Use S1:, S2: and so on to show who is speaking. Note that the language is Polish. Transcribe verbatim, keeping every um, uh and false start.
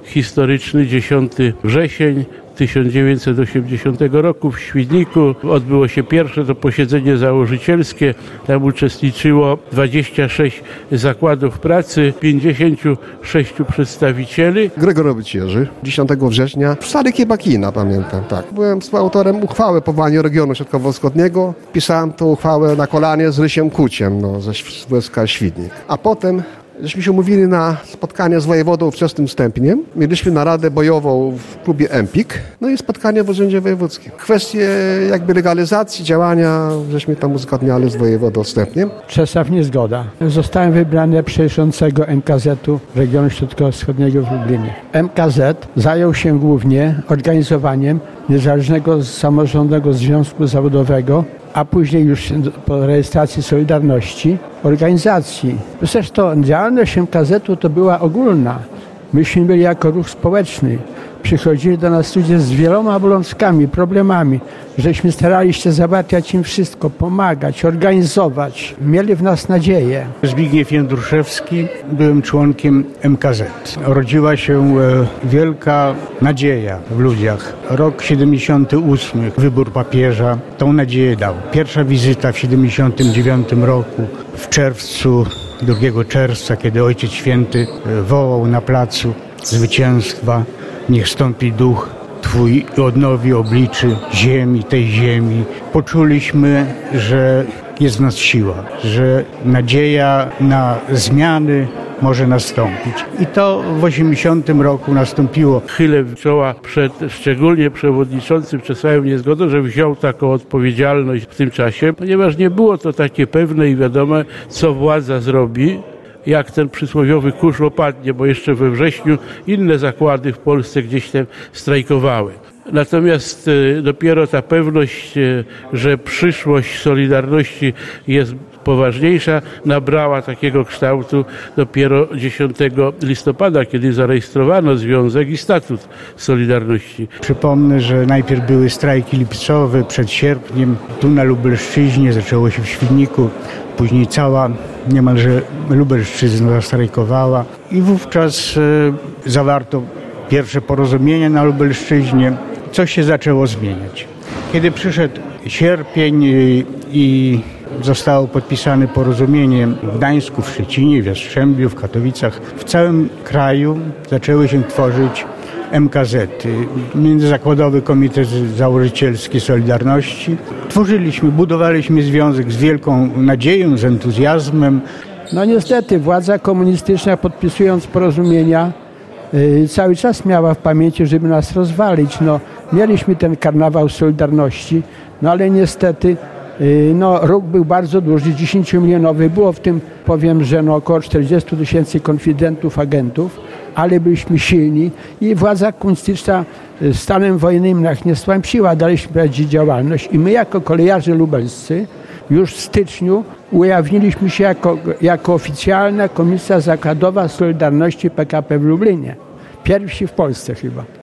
S1: historyczny dziesiątego września tysiąc dziewięćset osiemdziesiątego roku w Świdniku odbyło się pierwsze to posiedzenie założycielskie. Tam uczestniczyło dwadzieścia sześć zakładów pracy, pięćdziesięciu sześciu przedstawicieli.
S2: Gregorowicz Jerzy, dziesiątego września, Stary Kiebakina, pamiętam, tak. Byłem współautorem uchwały o powołaniu regionu środkowo-wschodniego. Pisałem tę uchwałę na kolanie z Rysiem Kuciem, no, ze W S K Świdnik. A potem żeśmy się umówili na spotkanie z wojewodą wczesnym Stępniem. Mieliśmy naradę bojową w klubie Empik, no i spotkanie w Urzędzie Wojewódzkim. Kwestie jakby legalizacji działania żeśmy tam uzgadniali z wojewodą Stępniem.
S3: Czesław Niezgoda. Zostałem wybrany przewodniczącego M K Z-u regionu środkowo-wschodniego w Lublinie. M K Z zajął się głównie organizowaniem Niezależnego Samorządnego Związku Zawodowego, a później już po rejestracji Solidarności organizacji. Zresztą działalność M K Z-u to była ogólna. Myśmy byli jako ruch społeczny. Przychodzili do nas ludzie z wieloma obowiązkami, problemami. Żeśmy starali się załatwiać im wszystko, pomagać, organizować. Mieli w nas nadzieję.
S4: Zbigniew Jędruszewski, byłem członkiem M K Z. Rodziła się wielka nadzieja w ludziach. Rok siedemdziesiąty ósmy, wybór papieża, tą nadzieję dał. Pierwsza wizyta w siedemdziesiątym dziewiątym roku, w czerwcu, drugiego czerwca, kiedy Ojciec Święty wołał na placu zwycięstwa: niech stąpi duch Twój i odnowi obliczy ziemi, tej ziemi. Poczuliśmy, że jest w nas siła, że nadzieja na zmiany może nastąpić. I to w osiemdziesiątym roku nastąpiło.
S1: Chylę czoła przed szczególnie przewodniczącym Czesławem Niezgodą, że wziął taką odpowiedzialność w tym czasie, ponieważ nie było to takie pewne i wiadome, co władza zrobi, jak ten przysłowiowy kurz opadnie, bo jeszcze we wrześniu inne zakłady w Polsce gdzieś tam strajkowały. Natomiast dopiero ta pewność, że przyszłość Solidarności jest poważniejsza, nabrała takiego kształtu dopiero dziesiątego listopada, kiedy zarejestrowano związek i statut Solidarności.
S4: Przypomnę, że najpierw były strajki lipcowe przed sierpniem. Tu na Lubelszczyźnie zaczęło się w Świdniku. Później cała niemalże Lubelszczyzna zastrajkowała i wówczas e, zawarto pierwsze porozumienie na Lubelszczyźnie. Coś się zaczęło zmieniać. Kiedy przyszedł sierpień i, i zostało podpisane porozumienie w Gdańsku, w Szczecinie, w Jastrzębiu, w Katowicach, w całym kraju zaczęły się tworzyć M K Z, Międzyzakładowy Komitet Założycielski Solidarności. Tworzyliśmy, budowaliśmy związek z wielką nadzieją, z entuzjazmem.
S3: No niestety władza komunistyczna, podpisując porozumienia, yy, cały czas miała w pamięci, żeby nas rozwalić. No, mieliśmy ten karnawał Solidarności, no ale niestety yy, no, ruch był bardzo duży, dziesięciomilionowy. Było w tym, powiem, że no, około czterdziestu tysięcy konfidentów, agentów, ale byliśmy silni i władza komunistyczna stanem wojennym nas nie stłamsiła, daliśmy prowadzić działalność i my jako kolejarze lubelscy już w styczniu ujawniliśmy się jako, jako oficjalna Komisja Zakładowa Solidarności P K P w Lublinie. Pierwsi w Polsce chyba.